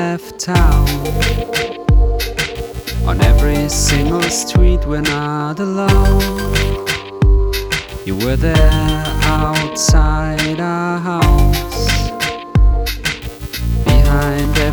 left town. On every single street we're not alone. You were there outside our house.